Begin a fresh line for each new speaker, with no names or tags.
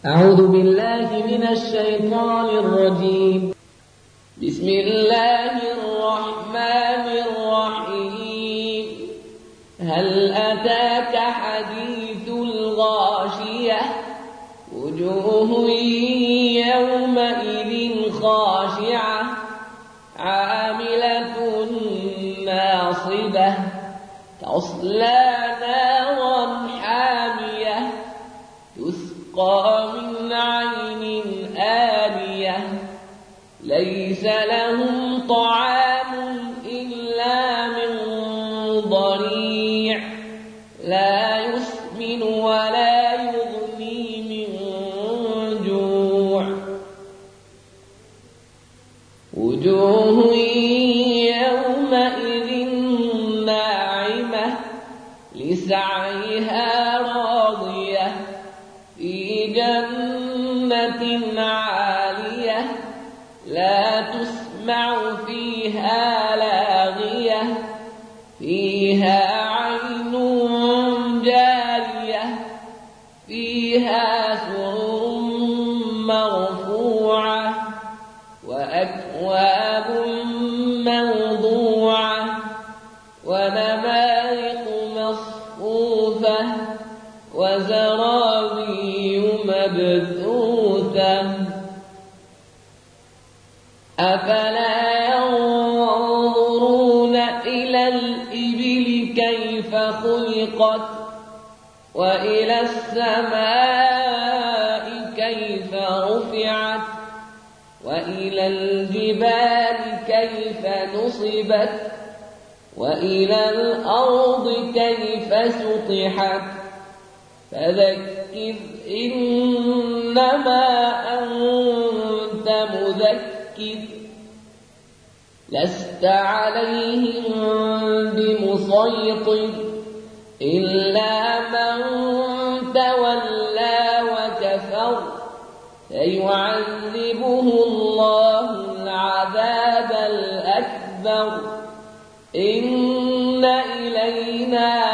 أعوذ بالله من الشيطان الرجيم. بسم الله الرحمن الرحيم. هل أتاك حديث الغاشية؟ وجوه يومئذ خاشعة عاملة ناصبة تصلى نارا حامية تسقى من عين آنية ليس لهم طعام إلا من ضريع لا يسمن ولا يغني من جوع. وجوه يومئذ ناعمة لسعيها راضية في جنة عالية لا تسمع فيها لاغية فيها عين جارية فيها سرر مرفوعة وأكواب موضوعة ونمارق مصفوفة وزرابي مبثوثة. أفلا ينظرون إلى الإبل كيف خلقت وإلى السماء كيف رفعت وإلى الجبال كيف نصبت وإلى الأرض كيف سطحت. فذكر إنما أنت مذكر لست عليهم بمسيطر إلا من تولى وكفر فيعذبه الله العذاب الأكبر. إن إلينا